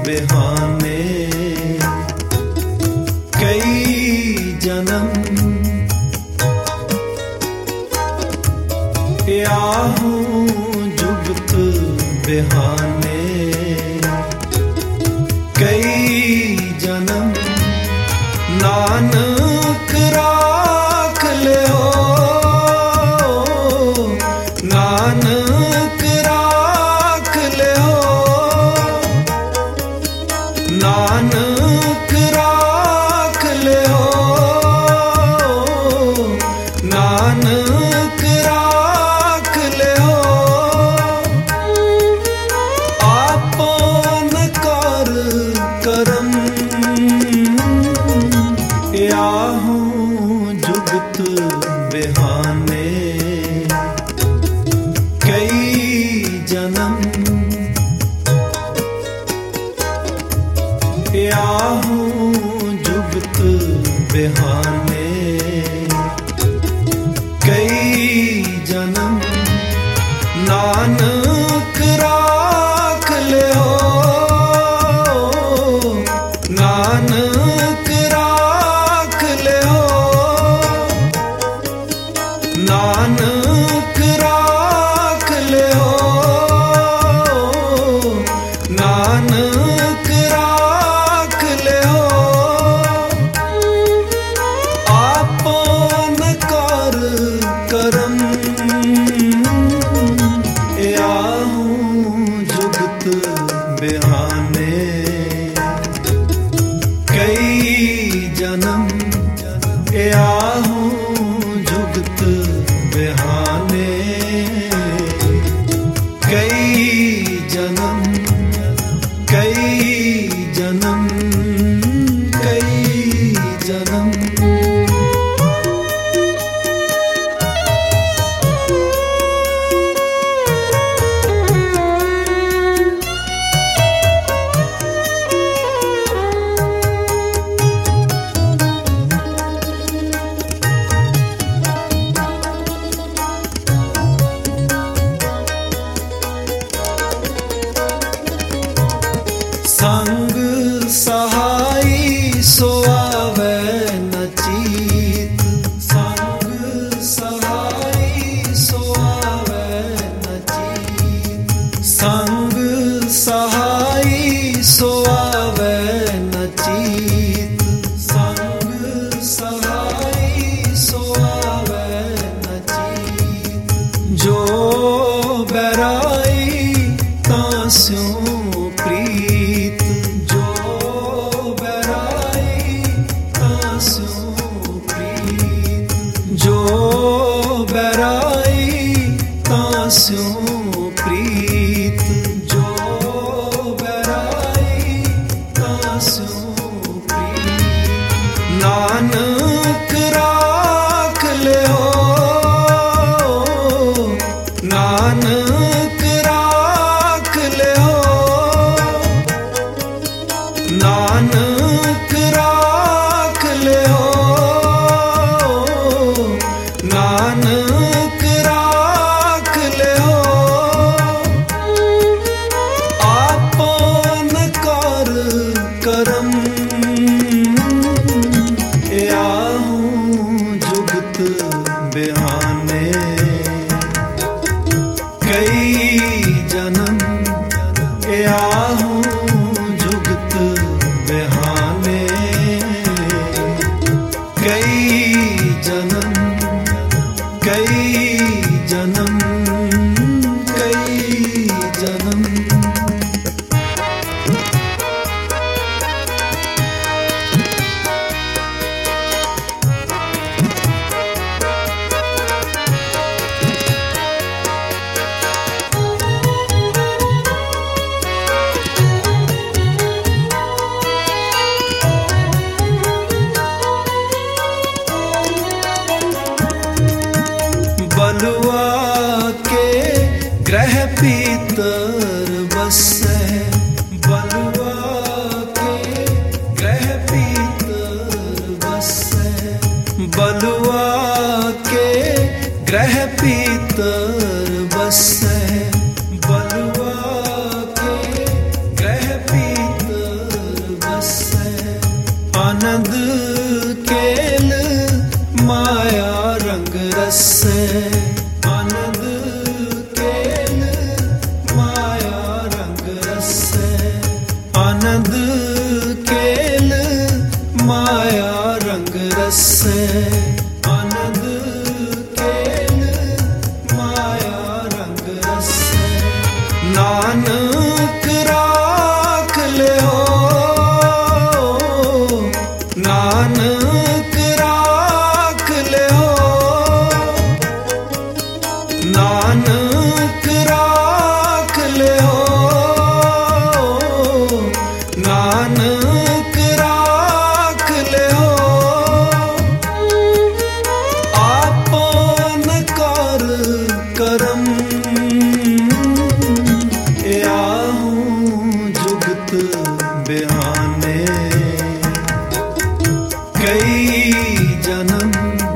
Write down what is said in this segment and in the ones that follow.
बिहाने कई जन्म याहूं जुगत बिहाने कई जन्म नानक राख लियो नानक राख लियो नानक राख लियो नानक राख लियो आपन कर करम याहूं जुगत बिहाने कई जन्म याहूं जुगत बिहाने कई जन्म नानक राख लियो नानक राख लियो नानक राख लियो नानक राख लियो आपन कर करम याहूं जुगत बिहाने कई जन्म याहूं जुगत बिहाने कई जन्म कई जन्म कई जन्म संग सहाई सो आवे न चीत संग सहाई सो आवे न चीत संग सहाई सो आवे न चीत संग सहाई सो आवे न चीत जो बैराई तास्यों प्रीत जो बैराई तास्यों प्रीत जो बैराई तास्यों प्रीत जो बैराई तास्यों प्रीत नानक राख लियो नानक राख लियो नानक राख लियो नानक राख लियो आपन कर करम याहूं जुगत बिहाने कई जन्म याहूं जुगत बिहाने बसे आनंद केल माया रंग रसे नानक राख ले हो नानक राख ले हो नानक राख ले हो नानक राख ले हो आपन कर करम आऊं जुगत बिहाने कई जन्म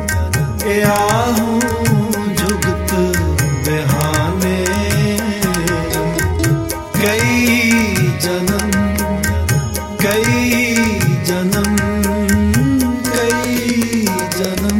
आऊं जुगत बिहाने कई जन्म कई जन्म कई जन्म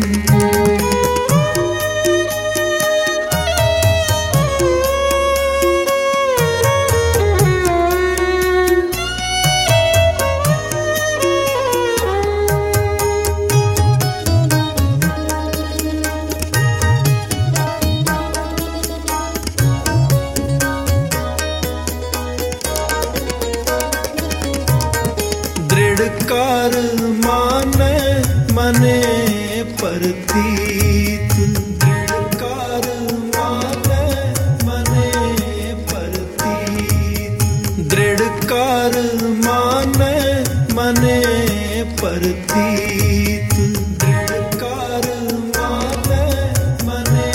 दृढ़कार माने मने प्रतीत दृढ़कार माने मने प्रतीत दृढ़कार माने मने प्रतीत दृढ़कार माने मने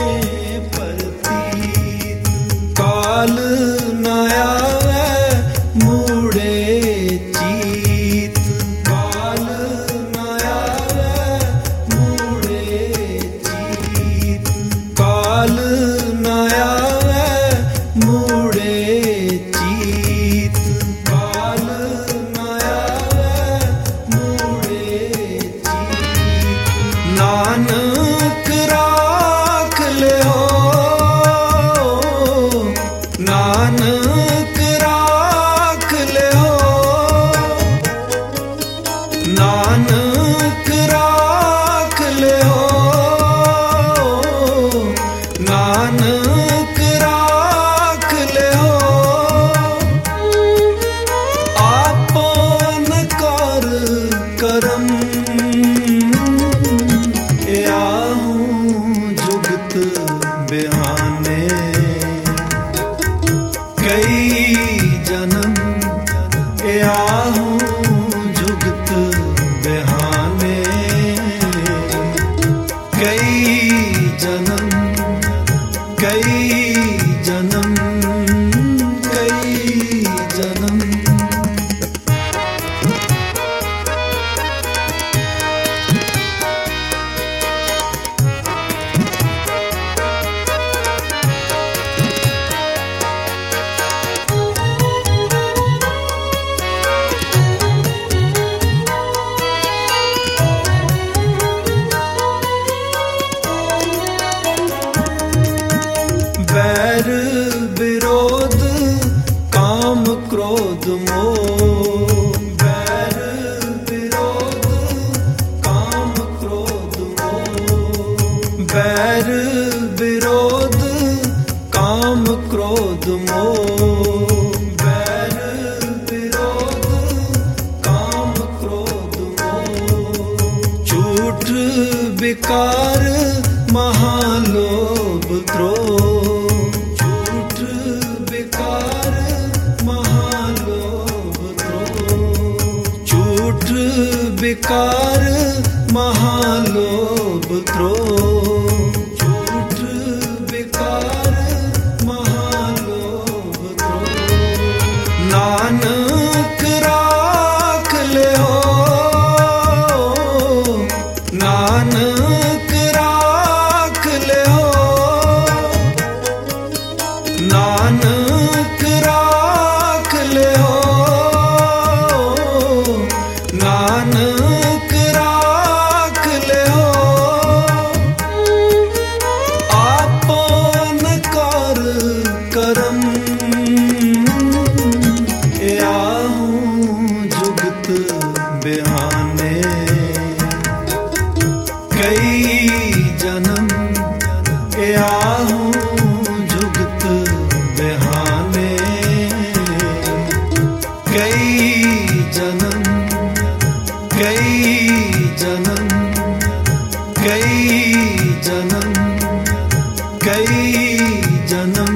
प्रतीत काल न आवे मूढ़े चीत काल न आवे मूढ़े चीत काल न आवे मूढ़े चीत काल न आवे मूढ़े चीत नानक राख ले हो नानक राख ले हो नानक राख ले हो नानक राख ले हो आपन कर करम आऊं जुगत बिहाने कई जन्म आऊं जुगत बिहाने कई जन्म कई जन्म कई जन्म बैर विरोध काम क्रोध मोह बैर विरोध काम क्रोध मोह बैर विरोध काम क्रोध मोह बैर विरोध काम क्रोध मोह झूठ विकार महालोभ द्रोह झूठ विकार महालोभ द्रोह झूठ विकार महालोभ द्रोह झूठ विकार महालोभ द्रोह नानक राख ले हो नानक राख ले हो नानक राख ले हो नानक राख ले हो जन्म कई जन्म कई जन्म कई जन्म